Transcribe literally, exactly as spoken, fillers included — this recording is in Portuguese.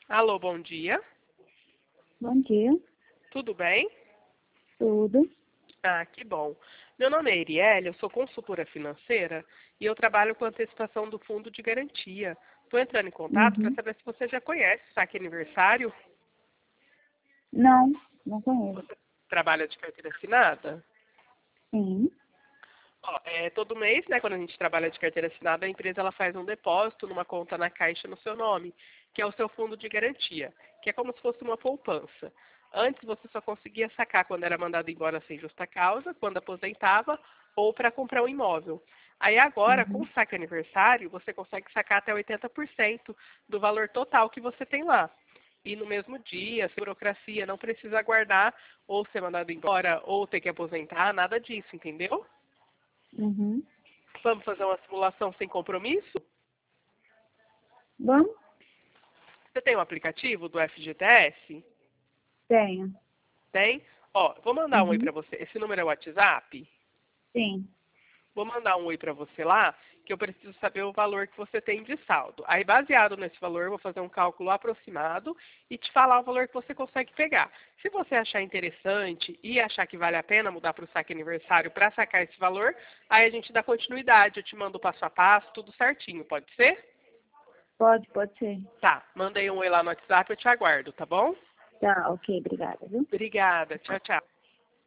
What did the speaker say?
Alô, bom dia. Bom dia, Tudo bem? tudo. Ah, que bom. Meu nome é Erielle, eu sou consultora financeira e eu trabalho com antecipação do fundo de garantia. Estou entrando em contato para Uhum. saber se você já conhece o saque aniversário. Não, não conheço. Você trabalha de carteira assinada? Sim. Ó, é, todo mês, né, quando a gente trabalha de carteira assinada, a empresa ela faz um depósito numa conta na Caixa no seu nome, que é o seu fundo de garantia, que é como se fosse uma poupança. Antes você só conseguia sacar quando era mandado embora sem justa causa, quando aposentava, ou para comprar um imóvel. Aí agora, com Uhum. o saque aniversário, você consegue sacar até oitenta por cento do valor total que você tem lá. E no mesmo dia, sem burocracia, não precisa aguardar ou ser mandado embora, ou ter que aposentar, nada disso, entendeu? Uhum. Vamos fazer uma simulação sem compromisso? Vamos? Você tem um aplicativo do F G T S? Tenho. Tem? Ó, vou mandar um oi Uhum. para você. Esse número é o WhatsApp? Sim. Vou mandar um oi para você lá, que eu preciso saber o valor que você tem de saldo. Aí, baseado nesse valor, eu vou fazer um cálculo aproximado e te falar o valor que você consegue pegar. Se você achar interessante e achar que vale a pena mudar para o saque aniversário para sacar esse valor, aí a gente dá continuidade. Eu te mando o passo a passo, tudo certinho, pode ser? Pode, pode ser. Tá, mandei um oi lá no WhatsApp, eu te aguardo, tá bom? Tá, ok, obrigada, viu? Obrigada. Tchau, tchau.